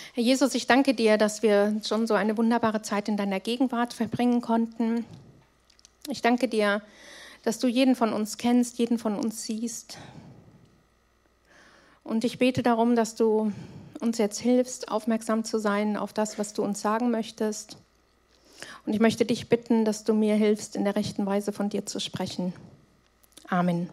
Herr Jesus, ich danke dir, dass wir schon so eine wunderbare Zeit in deiner Gegenwart verbringen konnten. Ich danke dir, dass du jeden von uns kennst, jeden von uns siehst. Und ich bete darum, dass du uns jetzt hilfst, aufmerksam zu sein auf das, was du uns sagen möchtest. Und ich möchte dich bitten, dass du mir hilfst, in der rechten Weise von dir zu sprechen. Amen.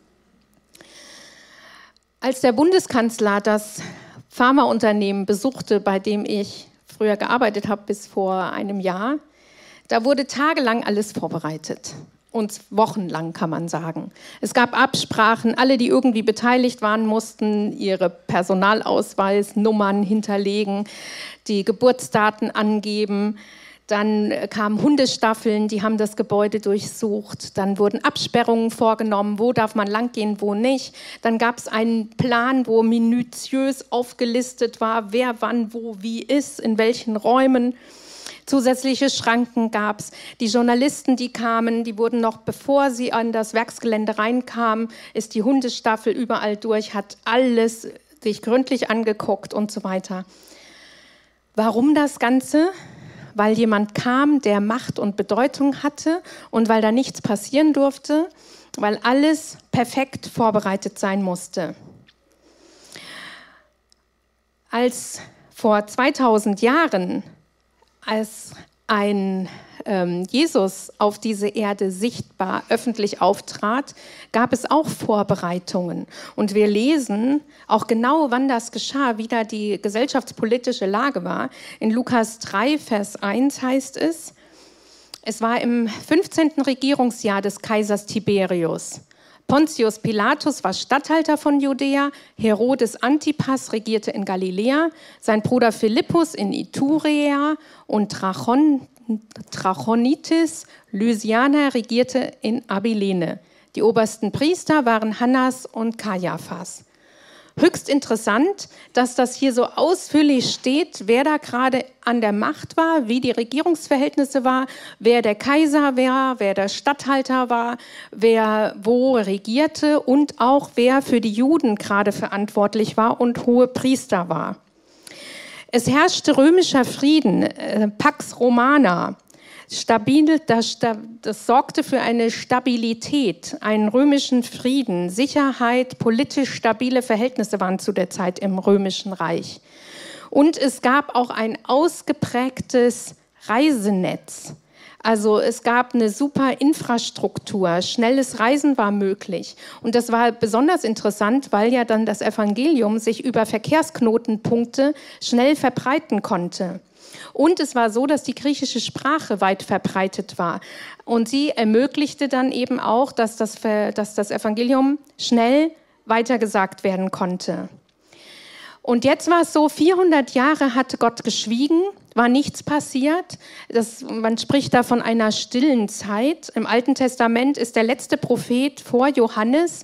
Als der Bundeskanzler das Pharmaunternehmen besuchte, bei dem ich früher gearbeitet habe, bis vor einem Jahr, da wurde tagelang alles vorbereitet. Und wochenlang, kann man sagen. Es gab Absprachen, alle, die irgendwie beteiligt waren, mussten ihre Personalausweisnummern hinterlegen, die Geburtsdaten angeben. Dann kamen Hundestaffeln, die haben das Gebäude durchsucht. Dann wurden Absperrungen vorgenommen, wo darf man langgehen, wo nicht. Dann gab es einen Plan, wo minutiös aufgelistet war, wer wann wo wie ist, in welchen Räumen. Zusätzliche Schranken gab es. Die Journalisten, die kamen, die wurden noch, bevor sie an das Werksgelände reinkamen, ist die Hundestaffel überall durch, hat alles sich gründlich angeguckt und so weiter. Warum das Ganze? Weil jemand kam, der Macht und Bedeutung hatte und weil da nichts passieren durfte, weil alles perfekt vorbereitet sein musste. Als vor 2000 Jahren als ein Jesus auf diese Erde sichtbar öffentlich auftrat, gab es auch Vorbereitungen. Und wir lesen auch genau, wann das geschah, wie da die gesellschaftspolitische Lage war. In Lukas 3, Vers 1 heißt es, es war im 15. Regierungsjahr des Kaisers Tiberius. Pontius Pilatus war Statthalter von Judäa, Herodes Antipas regierte in Galiläa, sein Bruder Philippus in Iturea und Trachonitis Lysiana regierte in Abilene. Die obersten Priester waren Hannas und Kaiaphas. Höchst interessant, dass das hier so ausführlich steht, wer da gerade an der Macht war, wie die Regierungsverhältnisse waren, wer der Kaiser war, wer der Statthalter war, wer wo regierte und auch wer für die Juden gerade verantwortlich war und hohe Priester war. Es herrschte römischer Frieden, Pax Romana. Das sorgte für eine Stabilität, einen römischen Frieden, Sicherheit, politisch stabile Verhältnisse waren zu der Zeit im Römischen Reich. Und es gab auch ein ausgeprägtes Reisenetz. Also es gab eine super Infrastruktur, schnelles Reisen war möglich. Und das war besonders interessant, weil ja dann das Evangelium sich über Verkehrsknotenpunkte schnell verbreiten konnte. Und es war so, dass die griechische Sprache weit verbreitet war. Und sie ermöglichte dann eben auch, dass das Evangelium schnell weitergesagt werden konnte. Und jetzt war es so, 400 Jahre hatte Gott geschwiegen, war nichts passiert. Man spricht da von einer stillen Zeit. Im Alten Testament ist der letzte Prophet vor Johannes,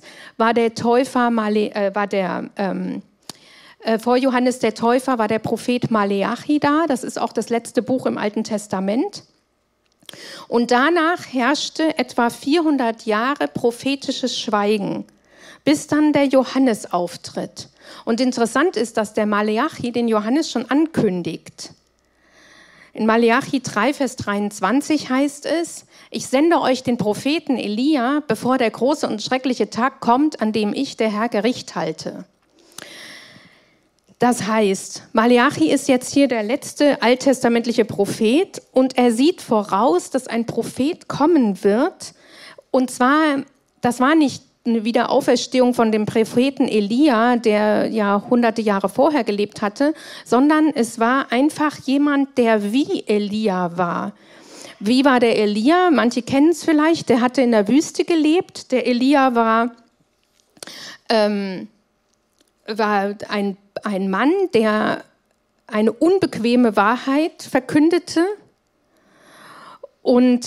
vor Johannes der Täufer war der Prophet Maleachi da. Das ist auch das letzte Buch im Alten Testament. Und danach herrschte etwa 400 Jahre prophetisches Schweigen, bis dann der Johannes auftritt. Und interessant ist, dass der Maleachi den Johannes schon ankündigt. In Maleachi 3, Vers 23 heißt es, ich sende euch den Propheten Elia, bevor der große und schreckliche Tag kommt, an dem ich, der Herr, Gericht halte. Das heißt, Maleachi ist jetzt hier der letzte alttestamentliche Prophet und er sieht voraus, dass ein Prophet kommen wird. Und zwar, das war nicht eine Wiederauferstehung von dem Propheten Elia, der ja hunderte Jahre vorher gelebt hatte, sondern es war einfach jemand, der wie Elia war. Wie war der Elia? Manche kennen es vielleicht, der hatte in der Wüste gelebt. Der Elia war ein Mann, der eine unbequeme Wahrheit verkündete und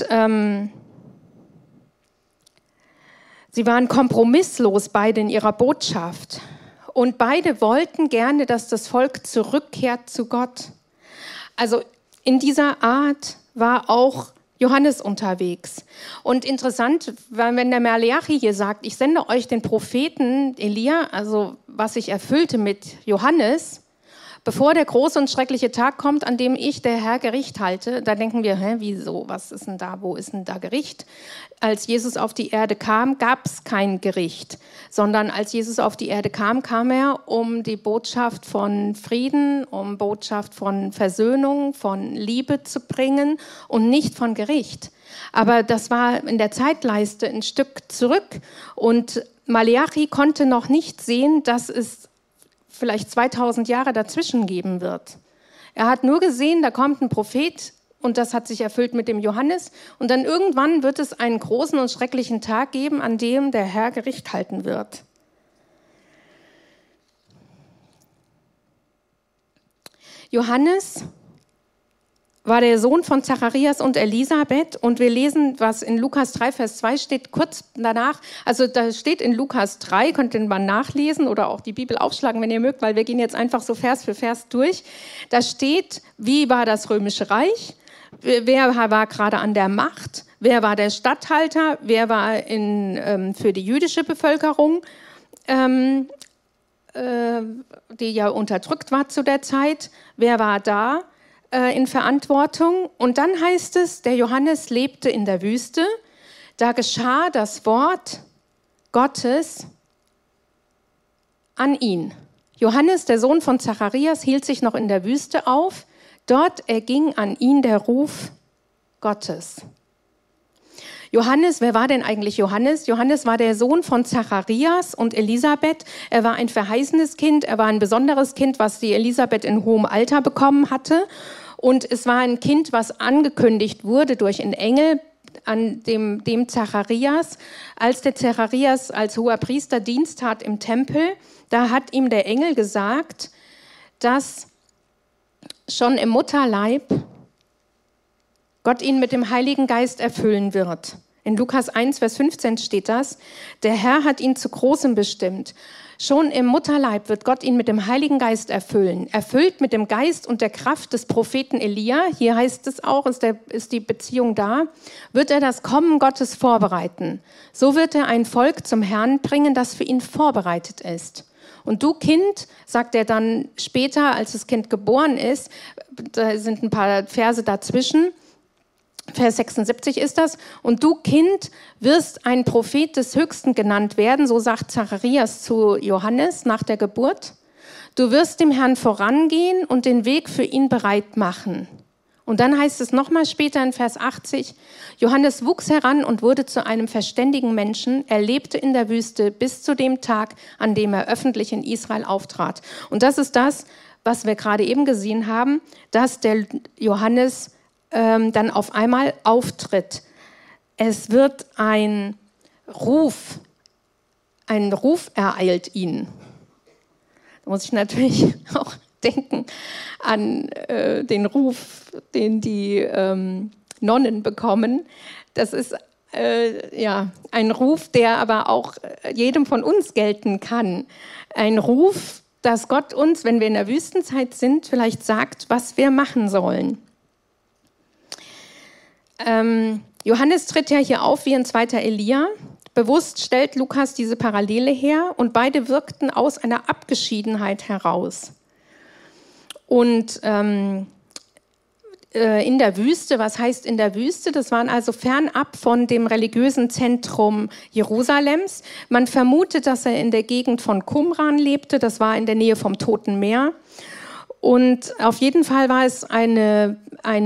sie waren kompromisslos beide in ihrer Botschaft und beide wollten gerne, dass das Volk zurückkehrt zu Gott. Also in dieser Art war auch Johannes unterwegs. Und interessant, wenn der Maleachi hier sagt, ich sende euch den Propheten Elia, also was sich erfüllte mit Johannes, bevor der große und schreckliche Tag kommt, an dem ich, der Herr, Gericht halte. Da denken wir, wieso, was ist denn da, wo ist denn da Gericht? Als Jesus auf die Erde kam, gab es kein Gericht, sondern als Jesus auf die Erde kam, kam er, um die Botschaft von Frieden, um Botschaft von Versöhnung, von Liebe zu bringen und nicht von Gericht. Aber das war in der Zeitleiste ein Stück zurück und Maleachi konnte noch nicht sehen, dass es vielleicht 2000 Jahre dazwischen geben wird. Er hat nur gesehen, da kommt ein Prophet und das hat sich erfüllt mit dem Johannes und dann irgendwann wird es einen großen und schrecklichen Tag geben, an dem der Herr Gericht halten wird. Johannes war der Sohn von Zacharias und Elisabeth und wir lesen, was in Lukas 3, Vers 2 steht, kurz danach, also da steht in Lukas 3, könnt ihr mal nachlesen oder auch die Bibel aufschlagen, wenn ihr mögt, weil wir gehen jetzt einfach so Vers für Vers durch. Da steht, wie war das Römische Reich, wer war gerade an der Macht, wer war der Statthalter, wer war für die jüdische Bevölkerung, die ja unterdrückt war zu der Zeit, wer war da in Verantwortung. Und dann heißt es, der Johannes lebte in der Wüste, da geschah das Wort Gottes an ihn. Johannes, der Sohn von Zacharias, hielt sich noch in der Wüste auf, dort erging an ihn der Ruf Gottes. Johannes, wer war denn eigentlich Johannes? Johannes war der Sohn von Zacharias und Elisabeth. Er war ein verheißenes Kind, er war ein besonderes Kind, was die Elisabeth in hohem Alter bekommen hatte. Und es war ein Kind, was angekündigt wurde durch einen Engel an dem Zacharias. Als der Zacharias als hoher Priester Dienst tat im Tempel, da hat ihm der Engel gesagt, dass schon im Mutterleib Gott ihn mit dem Heiligen Geist erfüllen wird. In Lukas 1, Vers 15 steht das. Der Herr hat ihn zu Großem bestimmt. Schon im Mutterleib wird Gott ihn mit dem Heiligen Geist erfüllen. Erfüllt mit dem Geist und der Kraft des Propheten Elia, hier heißt es auch, ist die Beziehung da, wird er das Kommen Gottes vorbereiten. So wird er ein Volk zum Herrn bringen, das für ihn vorbereitet ist. Und du Kind, sagt er dann später, als das Kind geboren ist, da sind ein paar Verse dazwischen, Vers 76 ist das. Und du Kind wirst ein Prophet des Höchsten genannt werden, so sagt Zacharias zu Johannes nach der Geburt. Du wirst dem Herrn vorangehen und den Weg für ihn bereit machen. Und dann heißt es nochmal später in Vers 80, Johannes wuchs heran und wurde zu einem verständigen Menschen. Er lebte in der Wüste bis zu dem Tag, an dem er öffentlich in Israel auftrat. Und das ist das, was wir gerade eben gesehen haben, dass der Johannes dann auf einmal auftritt. Es wird ein Ruf ereilt ihn. Da muss ich natürlich auch denken an den Ruf, den die Nonnen bekommen. Das ist ein Ruf, der aber auch jedem von uns gelten kann. Ein Ruf, dass Gott uns, wenn wir in der Wüstenzeit sind, vielleicht sagt, was wir machen sollen. Johannes tritt ja hier auf wie ein zweiter Elia. Bewusst stellt Lukas diese Parallele her und beide wirkten aus einer Abgeschiedenheit heraus. Und in der Wüste, was heißt in der Wüste? Das waren also fernab von dem religiösen Zentrum Jerusalems. Man vermutet, dass er in der Gegend von Qumran lebte, das war in der Nähe vom Toten Meer. Und auf jeden Fall war es ein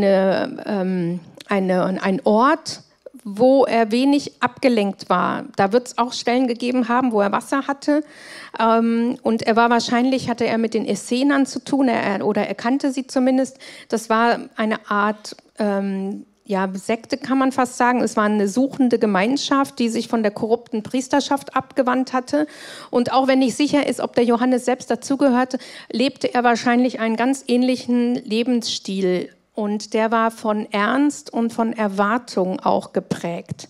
Ort, wo er wenig abgelenkt war. Da wird es auch Stellen gegeben haben, wo er Wasser hatte. Und er war wahrscheinlich, hatte er mit den Essenern zu tun, oder er kannte sie zumindest. Das war eine Art Sekte, kann man fast sagen. Es war eine suchende Gemeinschaft, die sich von der korrupten Priesterschaft abgewandt hatte. Und auch wenn nicht sicher ist, ob der Johannes selbst dazugehörte, lebte er wahrscheinlich einen ganz ähnlichen Lebensstil. Und der war von Ernst und von Erwartung auch geprägt.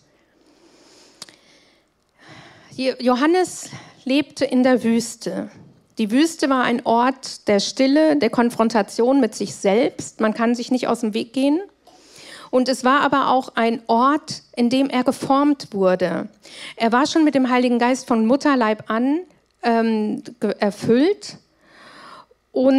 Johannes lebte in der Wüste. Die Wüste war ein Ort der Stille, der Konfrontation mit sich selbst. Man kann sich nicht aus dem Weg gehen. Und es war aber auch ein Ort, in dem er geformt wurde. Er war schon mit dem Heiligen Geist von Mutterleib an erfüllt. Und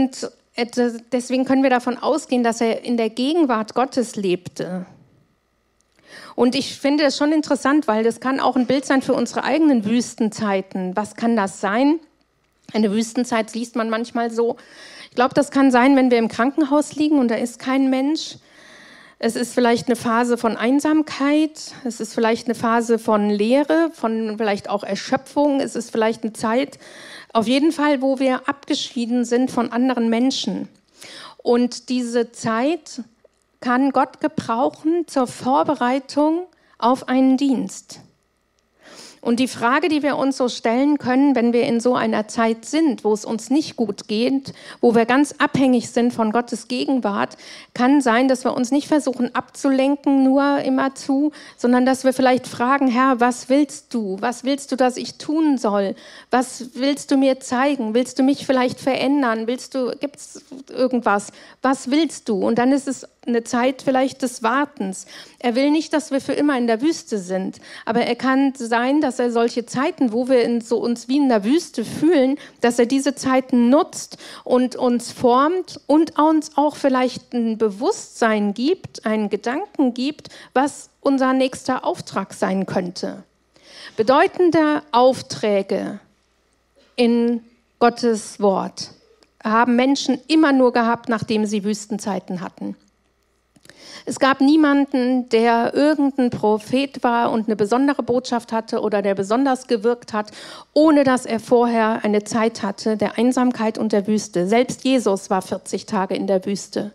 deswegen können wir davon ausgehen, dass er in der Gegenwart Gottes lebte. Und ich finde es schon interessant, weil das kann auch ein Bild sein für unsere eigenen Wüstenzeiten. Was kann das sein? Eine Wüstenzeit liest man manchmal so. Ich glaube, das kann sein, wenn wir im Krankenhaus liegen und da ist kein Mensch. Es ist vielleicht eine Phase von Einsamkeit. Es ist vielleicht eine Phase von Leere, von vielleicht auch Erschöpfung. Es ist vielleicht eine Zeit, auf jeden Fall, wo wir abgeschieden sind von anderen Menschen. Und diese Zeit kann Gott gebrauchen zur Vorbereitung auf einen Dienst. Und die Frage, die wir uns so stellen können, wenn wir in so einer Zeit sind, wo es uns nicht gut geht, wo wir ganz abhängig sind von Gottes Gegenwart, kann sein, dass wir uns nicht versuchen abzulenken, nur immerzu, sondern dass wir vielleicht fragen, Herr, was willst du? Was willst du, dass ich tun soll? Was willst du mir zeigen? Willst du mich vielleicht verändern? Gibt's irgendwas? Was willst du? Und dann ist es eine Zeit vielleicht des Wartens. Er will nicht, dass wir für immer in der Wüste sind, aber er kann sein, dass er solche Zeiten, wo wir uns wie in der Wüste fühlen, dass er diese Zeiten nutzt und uns formt und uns auch vielleicht ein Bewusstsein gibt, einen Gedanken gibt, was unser nächster Auftrag sein könnte. Bedeutende Aufträge in Gottes Wort haben Menschen immer nur gehabt, nachdem sie Wüstenzeiten hatten. Es gab niemanden, der irgendein Prophet war und eine besondere Botschaft hatte oder der besonders gewirkt hat, ohne dass er vorher eine Zeit hatte der Einsamkeit und der Wüste. Selbst Jesus war 40 Tage in der Wüste.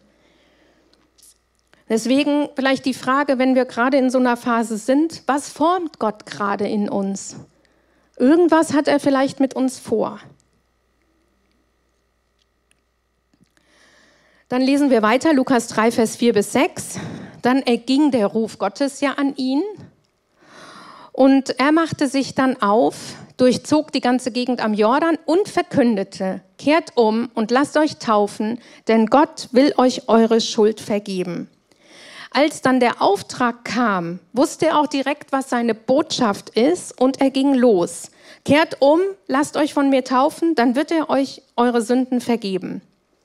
Deswegen vielleicht die Frage, wenn wir gerade in so einer Phase sind, was formt Gott gerade in uns? Irgendwas hat er vielleicht mit uns vor. Dann lesen wir weiter, Lukas 3, Vers 4 bis 6. Dann erging der Ruf Gottes ja an ihn und er machte sich dann auf, durchzog die ganze Gegend am Jordan und verkündete, kehrt um und lasst euch taufen, denn Gott will euch eure Schuld vergeben. Als dann der Auftrag kam, wusste er auch direkt, was seine Botschaft ist und er ging los. Kehrt um, lasst euch von mir taufen, dann wird er euch eure Sünden vergeben.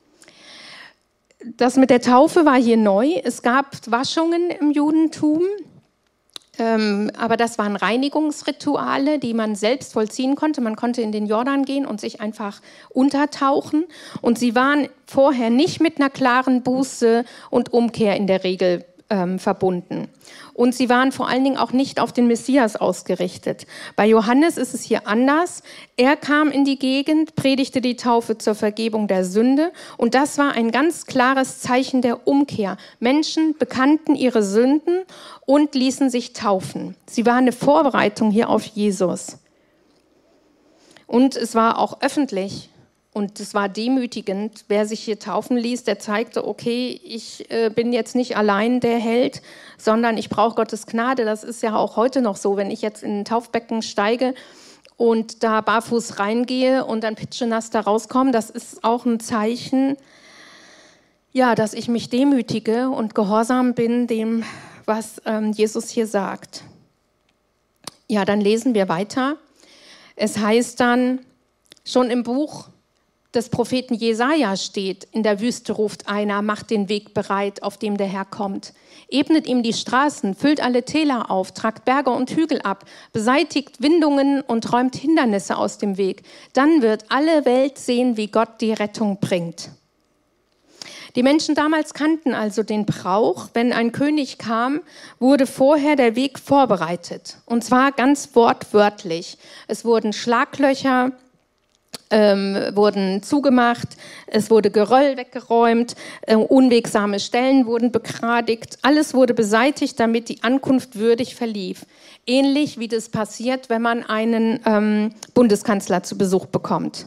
Das mit der Taufe war hier neu. Es gab Waschungen im Judentum, aber das waren Reinigungsrituale, die man selbst vollziehen konnte. Man konnte in den Jordan gehen und sich einfach untertauchen. Und sie waren vorher nicht mit einer klaren Buße und Umkehr in der Regel verbunden. Und sie waren vor allen Dingen auch nicht auf den Messias ausgerichtet. Bei Johannes ist es hier anders. Er kam in die Gegend, predigte die Taufe zur Vergebung der Sünde und das war ein ganz klares Zeichen der Umkehr. Menschen bekannten ihre Sünden und ließen sich taufen. Sie war eine Vorbereitung hier auf Jesus. Und es war auch öffentlich. Und es war demütigend, wer sich hier taufen ließ, der zeigte, okay, ich bin jetzt nicht allein der Held, sondern ich brauche Gottes Gnade. Das ist ja auch heute noch so, wenn ich jetzt in ein Taufbecken steige und da barfuß reingehe und dann pitschenass da rauskomme, das ist auch ein Zeichen, ja, dass ich mich demütige und gehorsam bin dem, was Jesus hier sagt. Ja, dann lesen wir weiter. Es heißt dann, schon im Buch des Propheten Jesaja steht, in der Wüste ruft einer, macht den Weg bereit, auf dem der Herr kommt. Ebnet ihm die Straßen, füllt alle Täler auf, tragt Berge und Hügel ab, beseitigt Windungen und räumt Hindernisse aus dem Weg. Dann wird alle Welt sehen, wie Gott die Rettung bringt. Die Menschen damals kannten also den Brauch, wenn ein König kam, wurde vorher der Weg vorbereitet. Und zwar ganz wortwörtlich. Es wurden Schlaglöcher wurden zugemacht, es wurde Geröll weggeräumt, unwegsame Stellen wurden begradigt, alles wurde beseitigt, damit die Ankunft würdig verlief. Ähnlich wie das passiert, wenn man einen Bundeskanzler zu Besuch bekommt.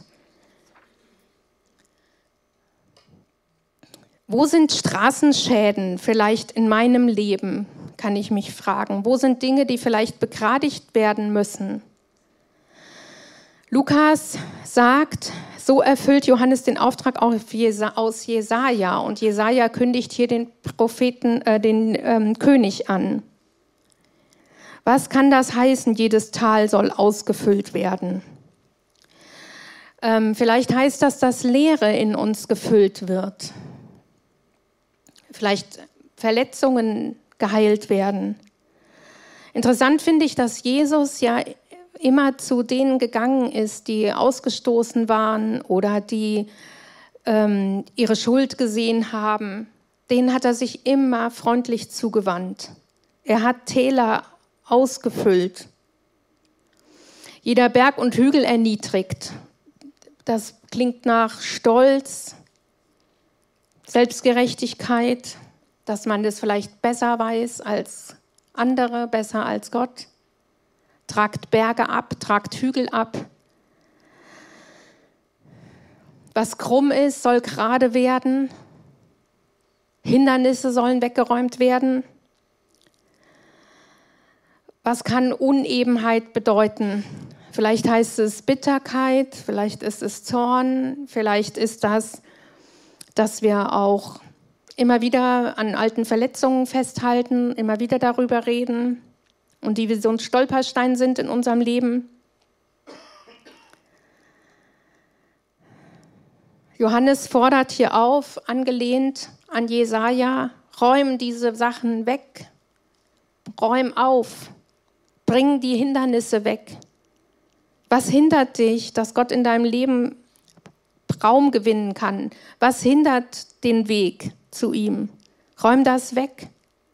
Wo sind Straßenschäden vielleicht in meinem Leben, kann ich mich fragen. Wo sind Dinge, die vielleicht begradigt werden müssen? Lukas sagt, so erfüllt Johannes den Auftrag aus Jesaja und Jesaja kündigt hier den Propheten, den König an. Was kann das heißen? Jedes Tal soll ausgefüllt werden. Vielleicht heißt das, dass Leere in uns gefüllt wird. Vielleicht Verletzungen geheilt werden. Interessant finde ich, dass Jesus ja immer zu denen gegangen ist, die ausgestoßen waren oder die ihre Schuld gesehen haben. Denen hat er sich immer freundlich zugewandt. Er hat Täler ausgefüllt. Jeder Berg und Hügel erniedrigt. Das klingt nach Stolz, Selbstgerechtigkeit, dass man das vielleicht besser weiß als andere, besser als Gott. Tragt Berge ab, tragt Hügel ab. Was krumm ist, soll gerade werden. Hindernisse sollen weggeräumt werden. Was kann Unebenheit bedeuten? Vielleicht heißt es Bitterkeit, vielleicht ist es Zorn, vielleicht ist das, dass wir auch immer wieder an alten Verletzungen festhalten, immer wieder darüber reden und die wie so ein Stolperstein sind in unserem Leben. Johannes fordert hier auf, angelehnt an Jesaja, räum diese Sachen weg, räum auf, bring die Hindernisse weg. Was hindert dich, dass Gott in deinem Leben Raum gewinnen kann? Was hindert den Weg zu ihm? Räum das weg.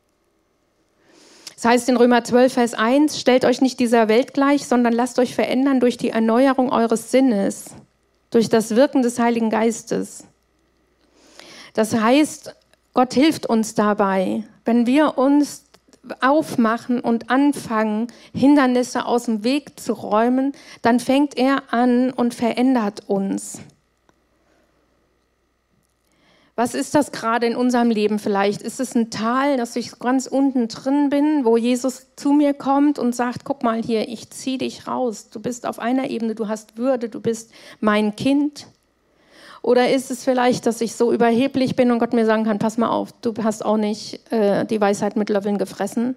Das heißt in Römer 12, Vers 1, stellt euch nicht dieser Welt gleich, sondern lasst euch verändern durch die Erneuerung eures Sinnes, durch das Wirken des Heiligen Geistes. Das heißt, Gott hilft uns dabei, wenn wir uns aufmachen und anfangen, Hindernisse aus dem Weg zu räumen, dann fängt er an und verändert uns. Was ist das gerade in unserem Leben vielleicht? Ist es ein Tal, dass ich ganz unten drin bin, wo Jesus zu mir kommt und sagt, guck mal hier, ich ziehe dich raus. Du bist auf einer Ebene, du hast Würde, du bist mein Kind. Oder ist es vielleicht, dass ich so überheblich bin und Gott mir sagen kann, pass mal auf, du hast auch nicht die Weisheit mit Löffeln gefressen?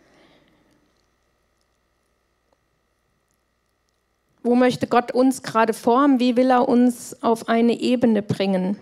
Wo möchte Gott uns gerade formen? Wie will er uns auf eine Ebene bringen?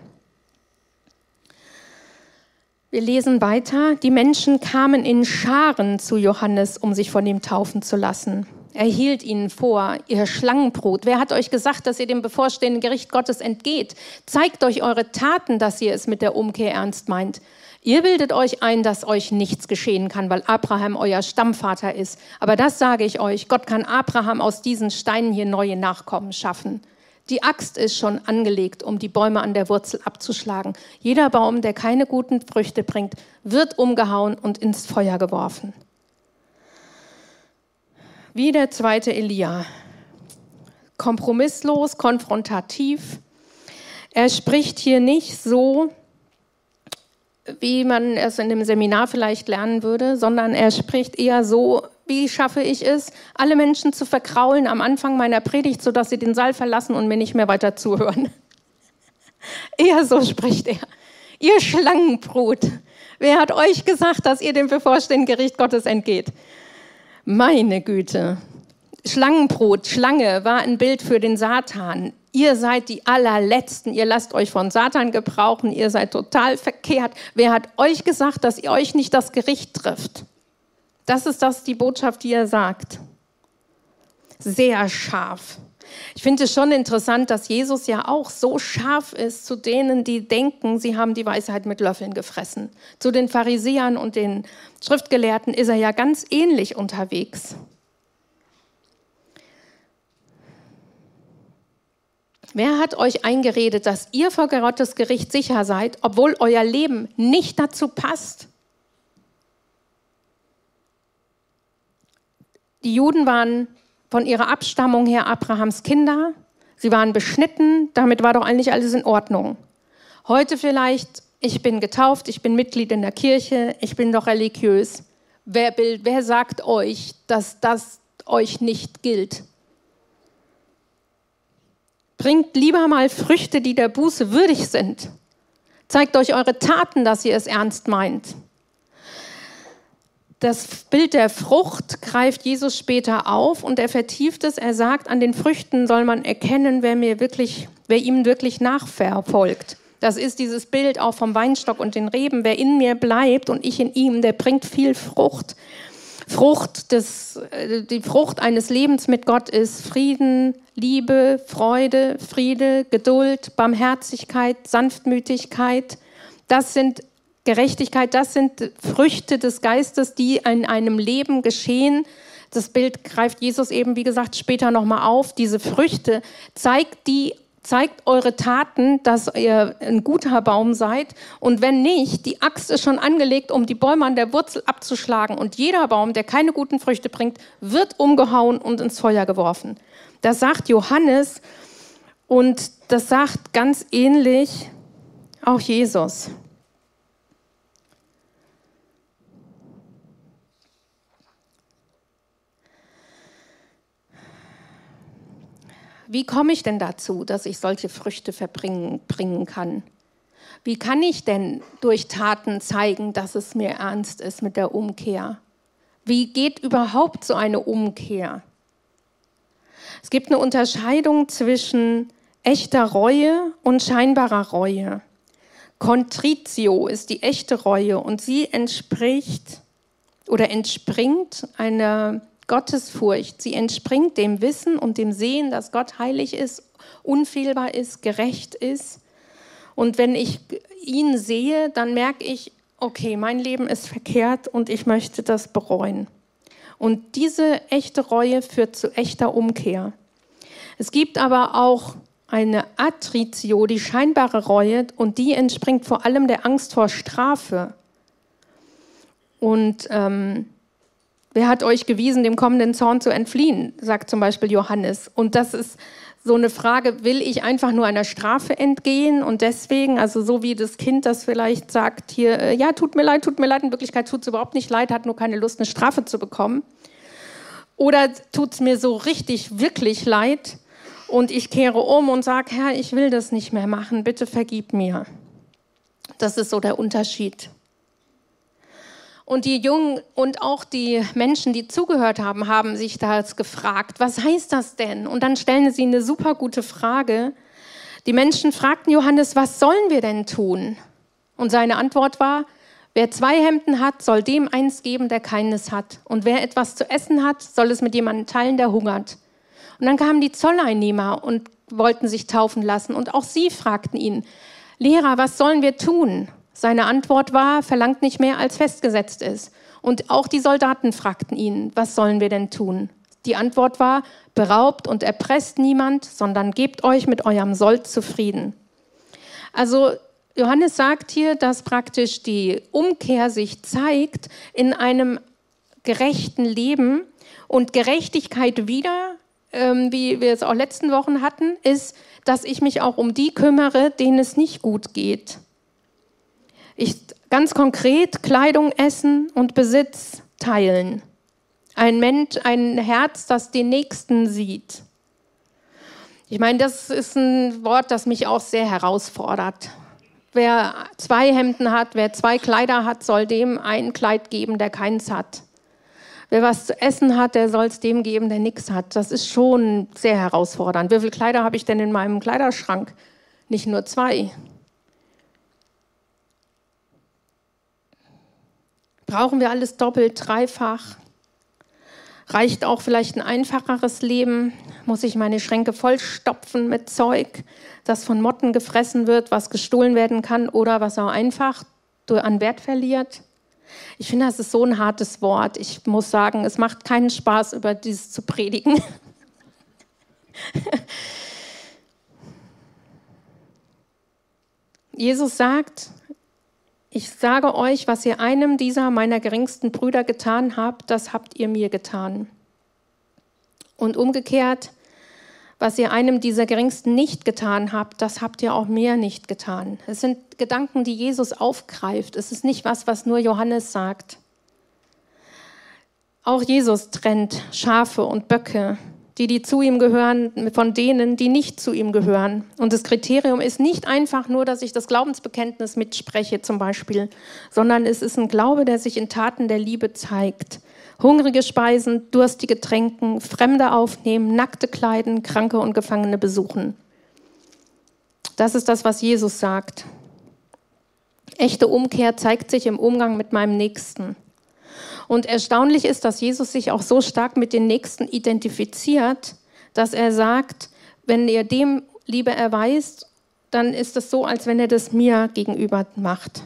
Wir lesen weiter. Die Menschen kamen in Scharen zu Johannes, um sich von ihm taufen zu lassen. Er hielt ihnen vor, ihr Schlangenbrut. Wer hat euch gesagt, dass ihr dem bevorstehenden Gericht Gottes entgeht? Zeigt euch eure Taten, dass ihr es mit der Umkehr ernst meint. Ihr bildet euch ein, dass euch nichts geschehen kann, weil Abraham euer Stammvater ist. Aber das sage ich euch, Gott kann Abraham aus diesen Steinen hier neue Nachkommen schaffen. Die Axt ist schon angelegt, um die Bäume an der Wurzel abzuschlagen. Jeder Baum, der keine guten Früchte bringt, wird umgehauen und ins Feuer geworfen. Wie der zweite Elia. Kompromisslos, konfrontativ. Er spricht hier nicht so, wie man es in einem Seminar vielleicht lernen würde, sondern er spricht eher so, wie schaffe ich es, alle Menschen zu verkraulen am Anfang meiner Predigt, sodass sie den Saal verlassen und mir nicht mehr weiter zuhören. Eher so spricht er. Ihr Schlangenbrut, wer hat euch gesagt, dass ihr dem bevorstehenden Gericht Gottes entgeht? Meine Güte. Schlangenbrot, Schlange war ein Bild für den Satan. Ihr seid die Allerletzten, ihr lasst euch von Satan gebrauchen, ihr seid total verkehrt. Wer hat euch gesagt, dass ihr euch nicht das Gericht trifft? Das ist die Botschaft, die er sagt. Sehr scharf. Ich finde es schon interessant, dass Jesus ja auch so scharf ist zu denen, die denken, sie haben die Weisheit mit Löffeln gefressen. Zu den Pharisäern und den Schriftgelehrten ist er ja ganz ähnlich unterwegs. Wer hat euch eingeredet, dass ihr vor Gottes Gericht sicher seid, obwohl euer Leben nicht dazu passt? Die Juden waren von ihrer Abstammung her Abrahams Kinder. Sie waren beschnitten, damit war doch eigentlich alles in Ordnung. Heute vielleicht, ich bin getauft, ich bin Mitglied in der Kirche, ich bin doch religiös. Wer sagt euch, dass das euch nicht gilt? Bringt lieber mal Früchte, die der Buße würdig sind. Zeigt euch eure Taten, dass ihr es ernst meint. Das Bild der Frucht greift Jesus später auf und er vertieft es. Er sagt, an den Früchten soll man erkennen, wer ihm wirklich nachverfolgt. Das ist dieses Bild auch vom Weinstock und den Reben. Wer in mir bleibt und ich in ihm, der bringt viel Frucht. Die Frucht eines Lebens mit Gott ist Frieden, Liebe, Freude, Friede, Geduld, Barmherzigkeit, Sanftmütigkeit. Das sind Gerechtigkeit, das sind Früchte des Geistes, die in einem Leben geschehen. Das Bild greift Jesus eben, wie gesagt, später nochmal auf. Diese Früchte zeigt eure Taten, dass ihr ein guter Baum seid. Und wenn nicht, die Axt ist schon angelegt, um die Bäume an der Wurzel abzuschlagen. Und jeder Baum, der keine guten Früchte bringt, wird umgehauen und ins Feuer geworfen. Das sagt Johannes und das sagt ganz ähnlich auch Jesus. Wie komme ich denn dazu, dass ich solche Früchte bringen kann? Wie kann ich denn durch Taten zeigen, dass es mir ernst ist mit der Umkehr? Wie geht überhaupt so eine Umkehr? Es gibt eine Unterscheidung zwischen echter Reue und scheinbarer Reue. Contritio ist die echte Reue und sie entspringt einer Gottesfurcht. Sie entspringt dem Wissen und dem Sehen, dass Gott heilig ist, unfehlbar ist, gerecht ist. Und wenn ich ihn sehe, dann merke ich, okay, mein Leben ist verkehrt und ich möchte das bereuen. Und diese echte Reue führt zu echter Umkehr. Es gibt aber auch eine Attritio, die scheinbare Reue, und die entspringt vor allem der Angst vor Strafe. Und wer hat euch gewiesen, dem kommenden Zorn zu entfliehen, sagt zum Beispiel Johannes. Und das ist so eine Frage, will ich einfach nur einer Strafe entgehen und deswegen, also so wie das Kind, das vielleicht sagt hier, ja, tut mir leid, in Wirklichkeit tut es überhaupt nicht leid, hat nur keine Lust, eine Strafe zu bekommen. Oder tut es mir so richtig, wirklich leid und ich kehre um und sage, Herr, ich will das nicht mehr machen, bitte vergib mir. Das ist so der Unterschied. Und die Jungen und auch die Menschen, die zugehört haben, haben sich das gefragt, was heißt das denn? Und dann stellen sie eine super gute Frage. Die Menschen fragten Johannes, was sollen wir denn tun? Und seine Antwort war, wer 2 Hemden hat, soll dem eins geben, der keines hat. Und wer etwas zu essen hat, soll es mit jemandem teilen, der hungert. Und dann kamen die Zolleinnehmer und wollten sich taufen lassen. Und auch sie fragten ihn, Lehrer, was sollen wir tun? Seine Antwort war, verlangt nicht mehr, als festgesetzt ist. Und auch die Soldaten fragten ihn, was sollen wir denn tun? Die Antwort war, beraubt und erpresst niemand, sondern gebt euch mit eurem Sold zufrieden. Also Johannes sagt hier, dass praktisch die Umkehr sich zeigt in einem gerechten Leben. Und Gerechtigkeit wieder, wie wir es auch letzten Wochen hatten, ist, dass ich mich auch um die kümmere, denen es nicht gut geht. Ganz konkret Kleidung, Essen und Besitz teilen. Ein Herz, das den Nächsten sieht. Ich meine, das ist ein Wort, das mich auch sehr herausfordert. Wer 2 Hemden hat, wer 2 Kleider hat, soll dem ein Kleid geben, der keins hat. Wer was zu essen hat, der soll es dem geben, der nichts hat. Das ist schon sehr herausfordernd. Wie viele Kleider habe ich denn in meinem Kleiderschrank? Nicht nur 2. Brauchen wir alles doppelt, dreifach? Reicht auch vielleicht ein einfacheres Leben? Muss ich meine Schränke vollstopfen mit Zeug, das von Motten gefressen wird, was gestohlen werden kann oder was auch einfach an Wert verliert? Ich finde, das ist so ein hartes Wort. Ich muss sagen, es macht keinen Spaß, über dieses zu predigen. Jesus sagt, ich sage euch, was ihr einem dieser meiner geringsten Brüder getan habt, das habt ihr mir getan. Und umgekehrt, was ihr einem dieser geringsten nicht getan habt, das habt ihr auch mir nicht getan. Es sind Gedanken, die Jesus aufgreift. Es ist nicht was nur Johannes sagt. Auch Jesus trennt Schafe und Böcke. die zu ihm gehören, von denen, die nicht zu ihm gehören. Und das Kriterium ist nicht einfach nur, dass ich das Glaubensbekenntnis mitspreche zum Beispiel, sondern es ist ein Glaube, der sich in Taten der Liebe zeigt. Hungrige speisen, durstige tränken, Fremde aufnehmen, Nackte kleiden, Kranke und Gefangene besuchen. Das ist das, was Jesus sagt. Echte Umkehr zeigt sich im Umgang mit meinem Nächsten. Und erstaunlich ist, dass Jesus sich auch so stark mit den Nächsten identifiziert, dass er sagt, wenn ihr dem Liebe erweist, dann ist es so, als wenn er das mir gegenüber macht.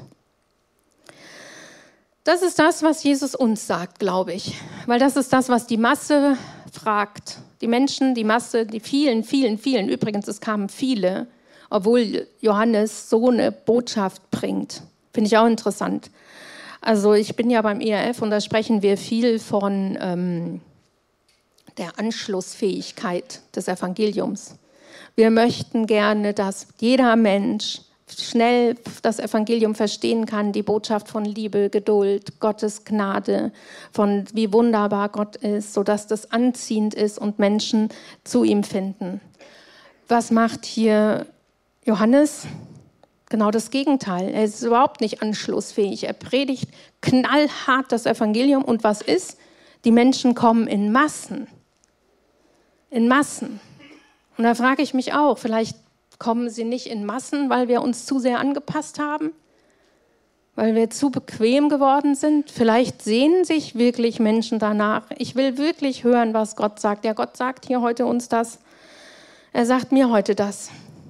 Das ist das, was Jesus uns sagt, glaube ich. Weil das ist das, was die Masse fragt. Die Menschen, die Masse, die vielen, vielen, vielen. Übrigens, es kamen viele, obwohl Johannes so eine Botschaft bringt. Finde ich auch interessant. Also ich bin ja beim IRF und da sprechen wir viel von der Anschlussfähigkeit des Evangeliums. Wir möchten gerne, dass jeder Mensch schnell das Evangelium verstehen kann, die Botschaft von Liebe, Geduld, Gottes Gnade, von wie wunderbar Gott ist, sodass das anziehend ist und Menschen zu ihm finden. Was macht hier Johannes? Genau das Gegenteil. Er ist überhaupt nicht anschlussfähig. Er predigt knallhart das Evangelium und was ist? Die Menschen kommen in Massen. In Massen. Und da frage ich mich auch, vielleicht kommen sie nicht in Massen, weil wir uns zu sehr angepasst haben, weil wir zu bequem geworden sind. Vielleicht sehnen sich wirklich Menschen danach. Ich will wirklich hören, was Gott sagt. Ja, Gott sagt hier heute uns das. Er sagt mir heute das.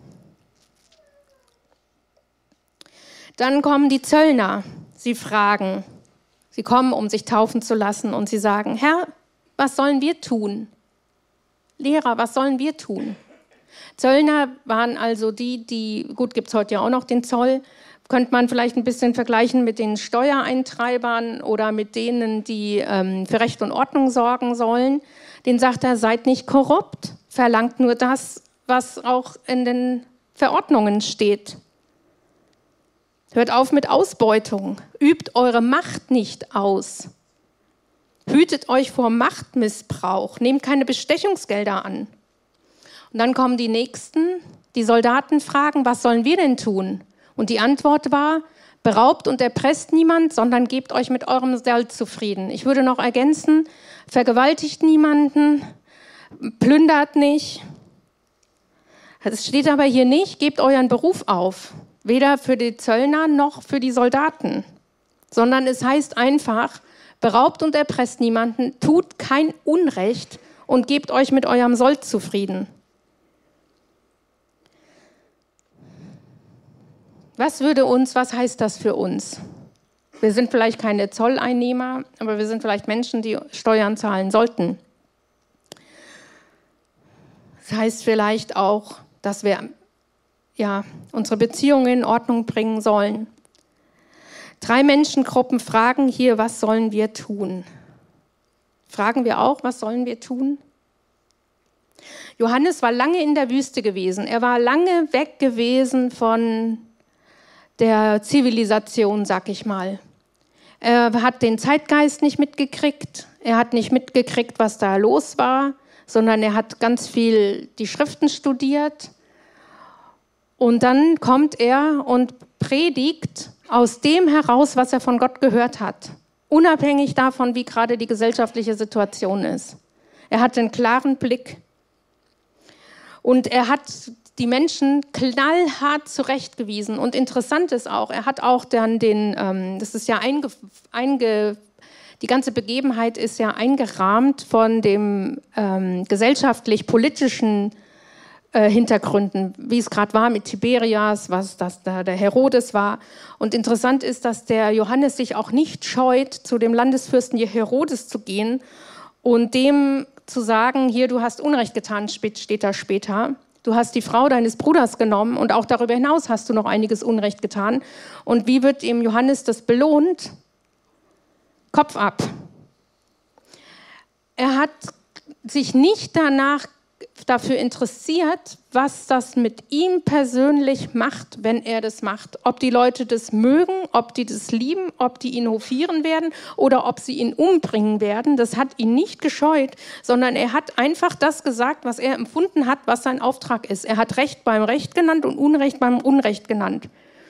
Dann kommen die Zöllner. Sie fragen. Sie kommen, um sich taufen zu lassen und sie sagen, Herr, was sollen wir tun? Lehrer, was sollen wir tun? Zöllner waren also gut, gibt es heute ja auch noch den Zoll, könnte man vielleicht ein bisschen vergleichen mit den Steuereintreibern oder mit denen, die für Recht und Ordnung sorgen sollen. Den sagt er, seid nicht korrupt, verlangt nur das, was auch in den Verordnungen steht. Hört auf mit Ausbeutung, übt eure Macht nicht aus. Hütet euch vor Machtmissbrauch, nehmt keine Bestechungsgelder an. Und dann kommen die Nächsten, die Soldaten fragen, was sollen wir denn tun? Und die Antwort war, beraubt und erpresst niemand, sondern gebt euch mit eurem Sold zufrieden. Ich würde noch ergänzen, vergewaltigt niemanden, plündert nicht. Es steht aber hier nicht, gebt euren Beruf auf, weder für die Zöllner noch für die Soldaten, sondern es heißt einfach, beraubt und erpresst niemanden, tut kein Unrecht und gebt euch mit eurem Sold zufrieden. Was heißt das für uns? Wir sind vielleicht keine Zolleinnehmer, aber wir sind vielleicht Menschen, die Steuern zahlen sollten. Das heißt vielleicht auch, dass wir unsere Beziehungen in Ordnung bringen sollen. 3 Menschengruppen fragen hier, was sollen wir tun? Fragen wir auch, was sollen wir tun? Johannes war lange in der Wüste gewesen. Er war lange weg gewesen von der Zivilisation, sag ich mal. Er hat den Zeitgeist nicht mitgekriegt. Er hat nicht mitgekriegt, was da los war, sondern er hat ganz viel die Schriften studiert. Und dann kommt er und predigt aus dem heraus, was er von Gott gehört hat. Unabhängig davon, wie gerade die gesellschaftliche Situation ist. Er hat einen klaren Blick. Und er hat die Menschen knallhart zurechtgewiesen. Und interessant ist auch, er hat auch dann das ist ja die ganze Begebenheit ist ja eingerahmt von dem gesellschaftlich-politischen Hintergründen, wie es gerade war mit Tiberias, was das da der Herodes war. Und interessant ist, dass der Johannes sich auch nicht scheut, zu dem Landesfürsten Herodes zu gehen und dem zu sagen, hier, du hast Unrecht getan, steht da später. Du hast die Frau deines Bruders genommen und auch darüber hinaus hast du noch einiges Unrecht getan. Und wie wird ihm Johannes das belohnt? Kopf ab. Er hat sich nicht danach dafür interessiert, was das mit ihm persönlich macht, wenn er das macht. Ob die Leute das mögen, ob die das lieben, ob die ihn hofieren werden oder ob sie ihn umbringen werden. Das hat ihn nicht gescheut, sondern er hat einfach das gesagt, was er empfunden hat, was sein Auftrag ist. Er hat Recht beim Recht genannt und Unrecht beim Unrecht genannt.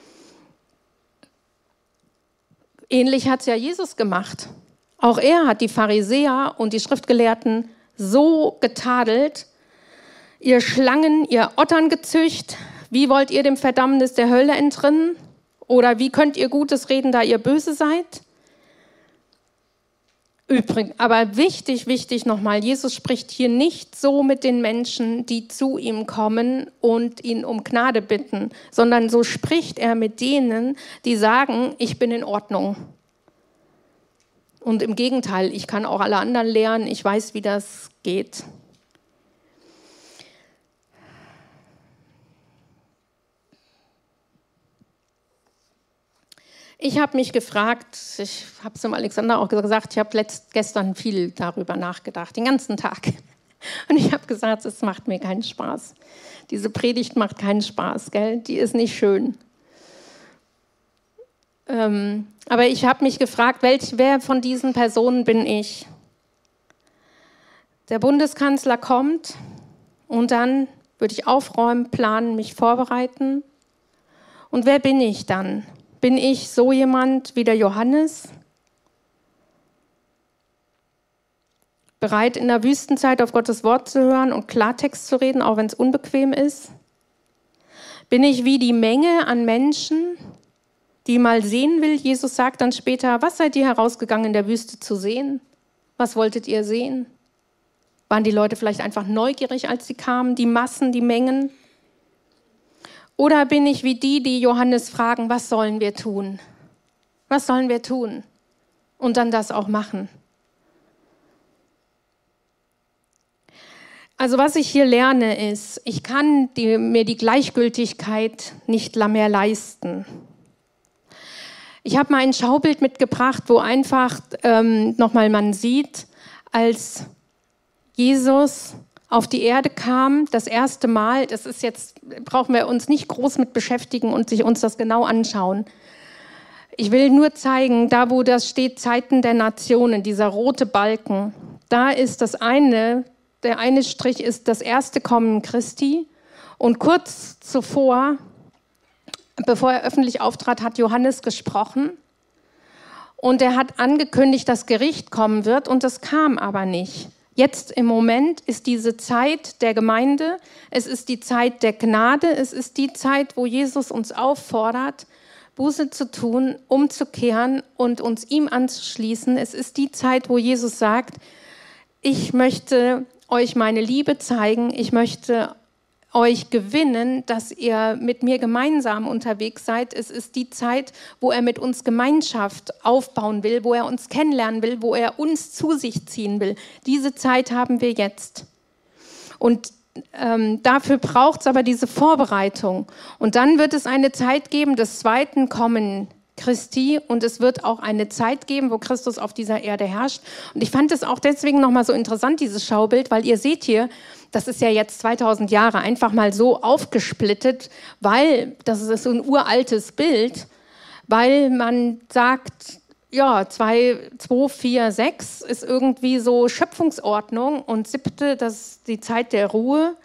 Ähnlich hat es ja Jesus gemacht. Auch er hat die Pharisäer und die Schriftgelehrten so getadelt: Ihr Schlangen, ihr Otterngezücht, wie wollt ihr dem Verdammnis der Hölle entrinnen? Oder wie könnt ihr Gutes reden, da ihr böse seid? Übrigens, aber wichtig nochmal, Jesus spricht hier nicht so mit den Menschen, die zu ihm kommen und ihn um Gnade bitten, sondern so spricht er mit denen, die sagen, ich bin in Ordnung. Und im Gegenteil, ich kann auch alle anderen lernen, ich weiß, wie das geht. Ich habe mich gefragt, ich habe es dem Alexander auch gesagt, ich habe gestern viel darüber nachgedacht, den ganzen Tag. Und ich habe gesagt, es macht mir keinen Spaß. Diese Predigt macht keinen Spaß, gell? Die ist nicht schön. Aber ich habe mich gefragt, wer von diesen Personen bin ich? Der Bundeskanzler kommt und dann würde ich aufräumen, planen, mich vorbereiten. Und wer bin ich dann? Bin ich so jemand wie der Johannes? Bereit, in der Wüstenzeit auf Gottes Wort zu hören und Klartext zu reden, auch wenn es unbequem ist? Bin ich wie die Menge an Menschen, die mal sehen will? Jesus sagt dann später, was seid ihr herausgegangen in der Wüste zu sehen? Was wolltet ihr sehen? Waren die Leute vielleicht einfach neugierig, als sie kamen, die Massen, die Mengen? Oder bin ich wie die Johannes fragen, was sollen wir tun? Was sollen wir tun? Und dann das auch machen. Also was ich hier lerne ist, ich kann mir die Gleichgültigkeit nicht mehr leisten. Ich habe mal ein Schaubild mitgebracht, wo einfach nochmal man sieht, als Jesus auf die Erde kam, das erste Mal, das ist jetzt, brauchen wir uns nicht groß mit beschäftigen und uns das genau anschauen. Ich will nur zeigen, da wo das steht, Zeiten der Nationen, dieser rote Balken, da ist der eine Strich ist das erste Kommen Christi und kurz zuvor, bevor er öffentlich auftrat, hat Johannes gesprochen und er hat angekündigt, dass Gericht kommen wird und das kam aber nicht. Jetzt im Moment ist diese Zeit der Gemeinde, es ist die Zeit der Gnade, es ist die Zeit, wo Jesus uns auffordert, Buße zu tun, umzukehren und uns ihm anzuschließen. Es ist die Zeit, wo Jesus sagt, ich möchte euch meine Liebe zeigen, ich möchte euch gewinnen, dass ihr mit mir gemeinsam unterwegs seid. Es ist die Zeit, wo er mit uns Gemeinschaft aufbauen will, wo er uns kennenlernen will, wo er uns zu sich ziehen will. Diese Zeit haben wir jetzt. Und dafür braucht es aber diese Vorbereitung. Und dann wird es eine Zeit geben des zweiten Kommen Christi und es wird auch eine Zeit geben, wo Christus auf dieser Erde herrscht. Und ich fand es auch deswegen nochmal so interessant, dieses Schaubild, weil ihr seht hier, das ist ja jetzt 2000 Jahre einfach mal so aufgesplittet, weil, das ist so ein uraltes Bild, weil man sagt, ja, 2, 4, 6 ist irgendwie so Schöpfungsordnung und 7, das ist die Zeit der Ruhe.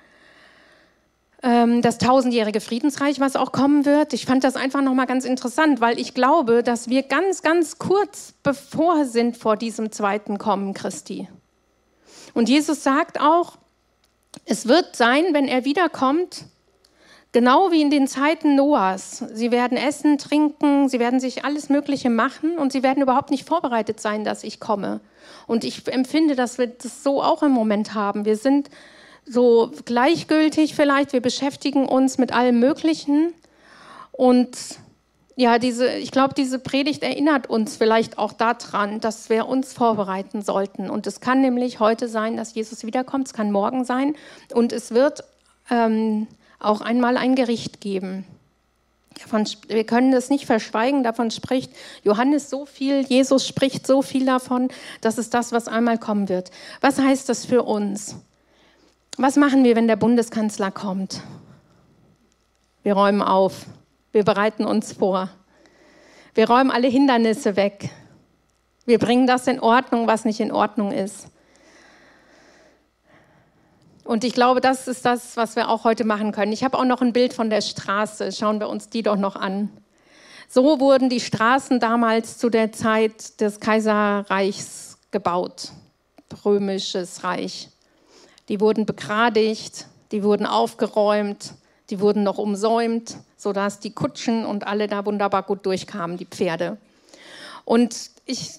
Das 1000-jährige Friedensreich, was auch kommen wird. Ich fand das einfach nochmal ganz interessant, weil ich glaube, dass wir ganz, ganz kurz bevor sind vor diesem zweiten Kommen Christi. Und Jesus sagt auch, es wird sein, wenn er wiederkommt, genau wie in den Zeiten Noahs. Sie werden essen, trinken, sie werden sich alles Mögliche machen und sie werden überhaupt nicht vorbereitet sein, dass ich komme. Und ich empfinde, dass wir das so auch im Moment haben. Wir sind so gleichgültig vielleicht, wir beschäftigen uns mit allem Möglichen und ja, ich glaube, diese Predigt erinnert uns vielleicht auch daran, dass wir uns vorbereiten sollten und es kann nämlich heute sein, dass Jesus wiederkommt, es kann morgen sein und es wird auch einmal ein Gericht geben. Wir können das nicht verschweigen, davon spricht Johannes so viel, Jesus spricht so viel davon, das ist das, was einmal kommen wird. Was heißt das für uns? Was machen wir, wenn der Bundeskanzler kommt? Wir räumen auf. Wir bereiten uns vor. Wir räumen alle Hindernisse weg. Wir bringen das in Ordnung, was nicht in Ordnung ist. Und ich glaube, das ist das, was wir auch heute machen können. Ich habe auch noch ein Bild von der Straße. Schauen wir uns die doch noch an. So wurden die Straßen damals zu der Zeit des Kaiserreichs gebaut. Römisches Reich. Die wurden begradigt, die wurden aufgeräumt, die wurden noch umsäumt, sodass die Kutschen und alle da wunderbar gut durchkamen, die Pferde. Und ich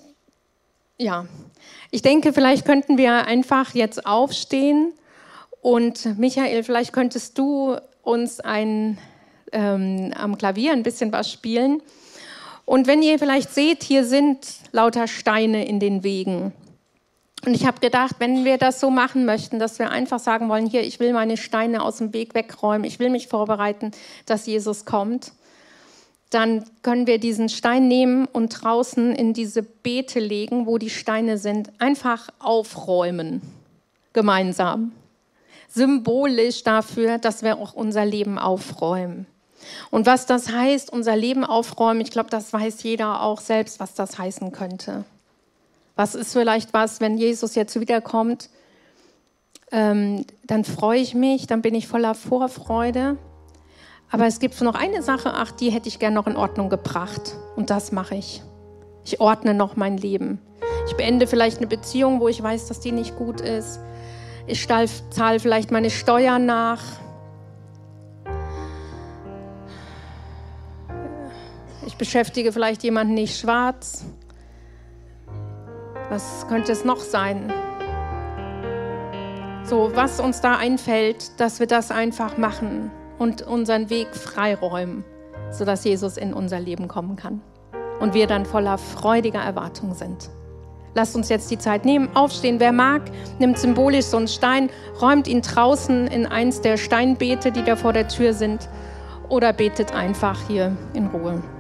denke, vielleicht könnten wir einfach jetzt aufstehen und Michael, vielleicht könntest du uns am Klavier ein bisschen was spielen. Und wenn ihr vielleicht seht, hier sind lauter Steine in den Wegen. Und ich habe gedacht, wenn wir das so machen möchten, dass wir einfach sagen wollen, hier, ich will meine Steine aus dem Weg wegräumen, ich will mich vorbereiten, dass Jesus kommt, dann können wir diesen Stein nehmen und draußen in diese Beete legen, wo die Steine sind, einfach aufräumen, gemeinsam. Symbolisch dafür, dass wir auch unser Leben aufräumen. Und was das heißt, unser Leben aufräumen, ich glaube, das weiß jeder auch selbst, was das heißen könnte. Was ist vielleicht was, wenn Jesus jetzt wiederkommt, dann freue ich mich, dann bin ich voller Vorfreude. Aber es gibt noch eine Sache, die hätte ich gerne noch in Ordnung gebracht. Und das mache ich. Ich ordne noch mein Leben. Ich beende vielleicht eine Beziehung, wo ich weiß, dass die nicht gut ist. Ich zahle vielleicht meine Steuern nach. Ich beschäftige vielleicht jemanden nicht schwarz. Was könnte es noch sein? So, was uns da einfällt, dass wir das einfach machen und unseren Weg freiräumen, sodass Jesus in unser Leben kommen kann und wir dann voller freudiger Erwartung sind. Lasst uns jetzt die Zeit nehmen, aufstehen. Wer mag, nimmt symbolisch so einen Stein, räumt ihn draußen in eins der Steinbeete, die da vor der Tür sind, oder betet einfach hier in Ruhe.